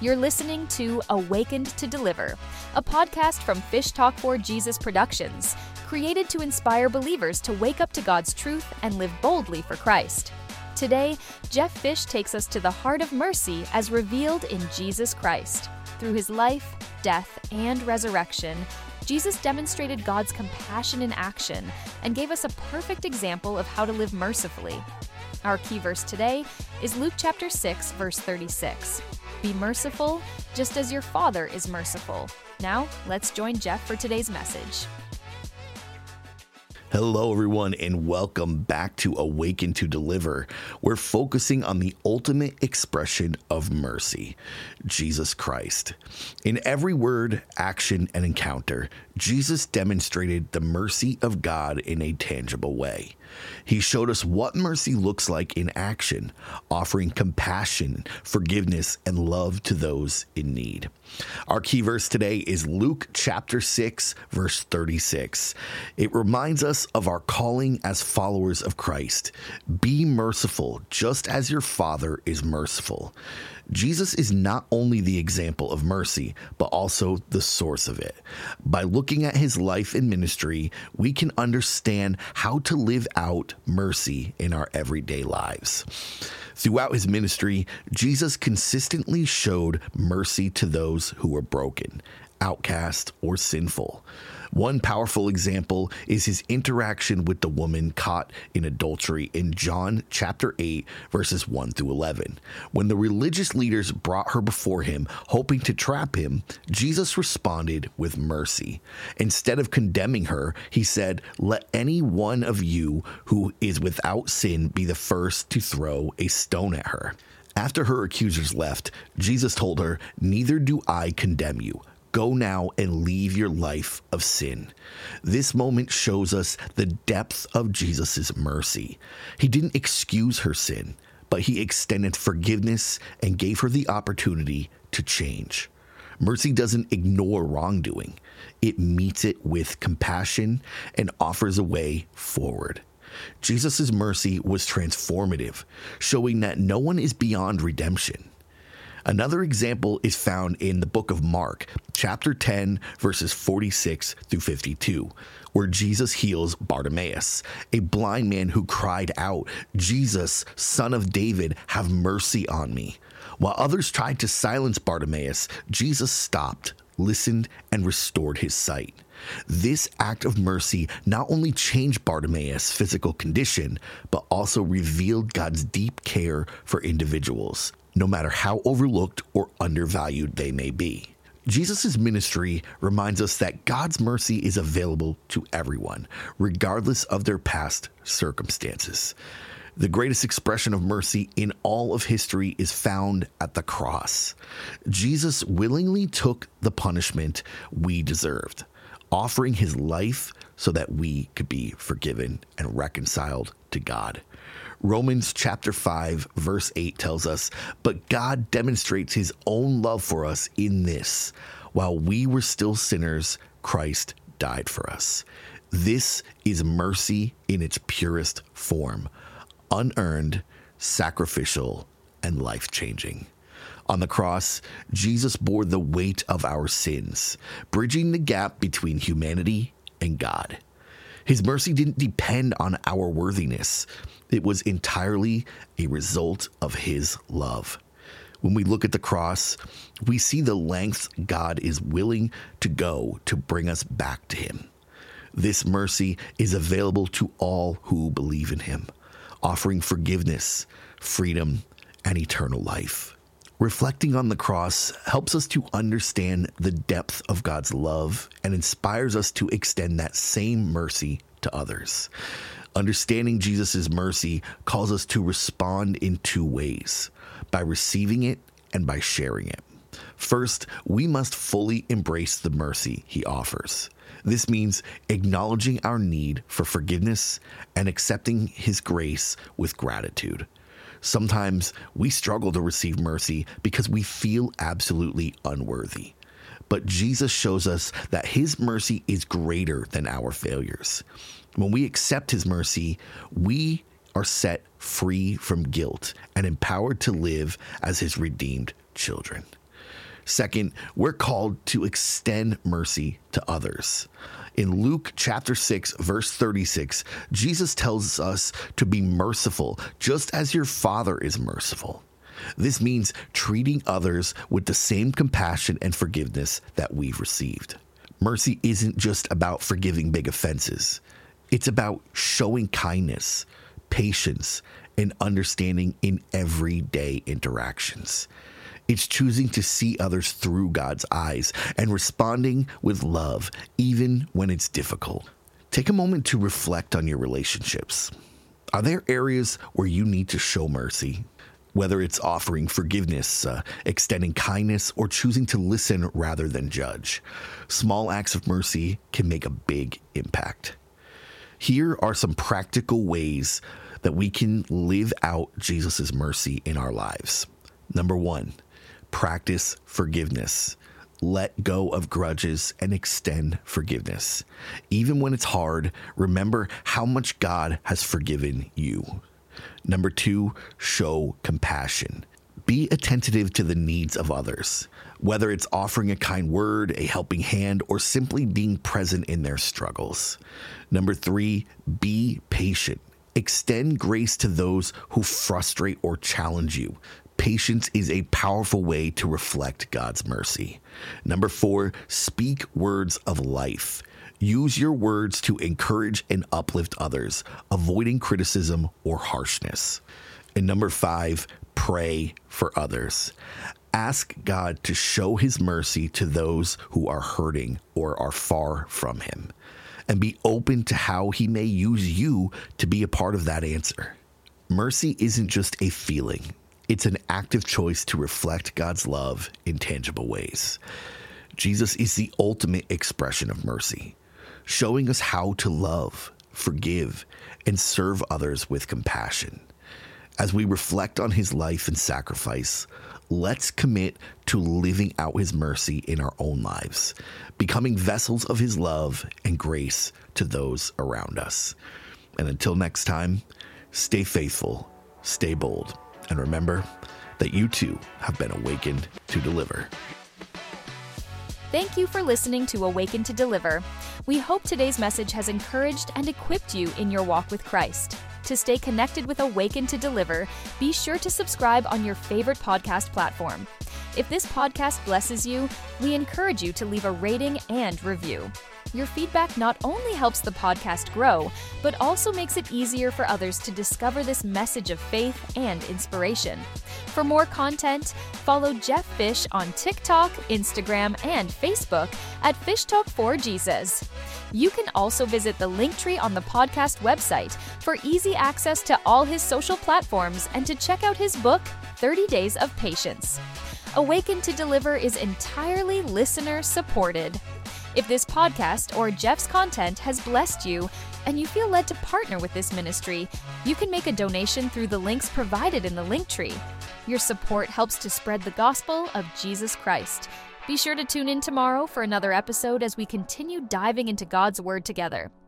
You're listening to Awakened to Deliver, a podcast from Fish Talk for Jesus Productions, created to inspire believers to wake up to God's truth and live boldly for Christ. Today, Jeff Fish takes us to the heart of mercy as revealed in Jesus Christ. Through his life, death, and resurrection, Jesus demonstrated God's compassion in action and gave us a perfect example of how to live mercifully. Our key verse today is Luke chapter 6, verse 36. Be merciful, just as your Father is merciful. Now, let's join Jeff for today's message. Hello, everyone, and welcome back to Awaken to Deliver. We're focusing on the ultimate expression of mercy, Jesus Christ. In every word, action, and encounter, Jesus demonstrated the mercy of God in a tangible way. He showed us what mercy looks like in action, offering compassion, forgiveness, and love to those in need. Our key verse today is Luke chapter 6, verse 36. It reminds us of our calling as followers of Christ. Be merciful, just as your Father is merciful. Jesus is not only the example of mercy, but also the source of it. By looking at his life and ministry, we can understand how to live out mercy in our everyday lives. Throughout his ministry, Jesus consistently showed mercy to those who were broken, outcast, or sinful. One powerful example is his interaction with the woman caught in adultery in John chapter 8, verses 1 through 11. When the religious leaders brought her before him, hoping to trap him, Jesus responded with mercy. Instead of condemning her, he said, "Let any one of you who is without sin be the first to throw a stone at her." After her accusers left, Jesus told her, "Neither do I condemn you. Go now and leave your life of sin." This moment shows us the depth of Jesus' mercy. He didn't excuse her sin, but he extended forgiveness and gave her the opportunity to change. Mercy doesn't ignore wrongdoing. It meets it with compassion and offers a way forward. Jesus' mercy was transformative, showing that no one is beyond redemption. Another example is found in the book of Mark, chapter 10, verses 46 through 52, where Jesus heals Bartimaeus, a blind man who cried out, "Jesus, Son of David, have mercy on me." While others tried to silence Bartimaeus, Jesus stopped, listened, and restored his sight. This act of mercy not only changed Bartimaeus' physical condition, but also revealed God's deep care for individuals, no matter how overlooked or undervalued they may be. Jesus' ministry reminds us that God's mercy is available to everyone, regardless of their past circumstances. The greatest expression of mercy in all of history is found at the cross. Jesus willingly took the punishment we deserved, offering his life so that we could be forgiven and reconciled to God. Romans chapter 5, verse 8 tells us, "But God demonstrates his own love for us in this: while we were still sinners, Christ died for us." This is mercy in its purest form, unearned, sacrificial, and life-changing. On the cross, Jesus bore the weight of our sins, bridging the gap between humanity and God. His mercy didn't depend on our worthiness. It was entirely a result of his love. When we look at the cross, we see the lengths God is willing to go to bring us back to him. This mercy is available to all who believe in him, offering forgiveness, freedom, and eternal life. Reflecting on the cross helps us to understand the depth of God's love and inspires us to extend that same mercy to others. Understanding Jesus' mercy calls us to respond in two ways: by receiving it and by sharing it. First, we must fully embrace the mercy he offers. This means acknowledging our need for forgiveness and accepting his grace with gratitude. Sometimes we struggle to receive mercy because we feel absolutely unworthy. But Jesus shows us that his mercy is greater than our failures. When we accept his mercy, we are set free from guilt and empowered to live as his redeemed children. Second, we're called to extend mercy to others. In Luke chapter 6, verse 36, Jesus tells us to be merciful just as your Father is merciful. This means treating others with the same compassion and forgiveness that we've received. Mercy isn't just about forgiving big offenses. It's about showing kindness, patience, and understanding in everyday interactions. It's choosing to see others through God's eyes and responding with love, even when it's difficult. Take a moment to reflect on your relationships. Are there areas where you need to show mercy? Whether it's offering forgiveness, extending kindness, or choosing to listen rather than judge, small acts of mercy can make a big impact. Here are some practical ways that we can live out Jesus' mercy in our lives. Number 1, practice forgiveness. Let go of grudges and extend forgiveness. Even when it's hard, remember how much God has forgiven you. Number 2, show compassion. Be attentive to the needs of others, whether it's offering a kind word, a helping hand, or simply being present in their struggles. Number 3, be patient. Extend grace to those who frustrate or challenge you. Patience is a powerful way to reflect God's mercy. Number 4, speak words of life. Use your words to encourage and uplift others, avoiding criticism or harshness. And number 5, pray for others. Ask God to show his mercy to those who are hurting or are far from him, and be open to how he may use you to be a part of that answer. Mercy isn't just a feeling. It's an active choice to reflect God's love in tangible ways. Jesus is the ultimate expression of mercy, showing us how to love, forgive, and serve others with compassion. As we reflect on his life and sacrifice, let's commit to living out his mercy in our own lives, becoming vessels of his love and grace to those around us. And until next time, stay faithful, stay bold, and remember that you too have been awakened to deliver. Thank you for listening to Awaken to Deliver. We hope today's message has encouraged and equipped you in your walk with Christ. To stay connected with Awaken to Deliver, be sure to subscribe on your favorite podcast platform. If this podcast blesses you, we encourage you to leave a rating and review. Your feedback not only helps the podcast grow, but also makes it easier for others to discover this message of faith and inspiration. For more content, follow Jeff Fish on TikTok, Instagram, and Facebook at Fish Talk for Jesus. You can also visit the link tree on the podcast website for easy access to all his social platforms and to check out his book, 30 Days of Patience. Awaken to Deliver is entirely listener-supported. If this podcast or Jeff's content has blessed you and you feel led to partner with this ministry, you can make a donation through the links provided in the link tree. Your support helps to spread the gospel of Jesus Christ. Be sure to tune in tomorrow for another episode as we continue diving into God's Word together.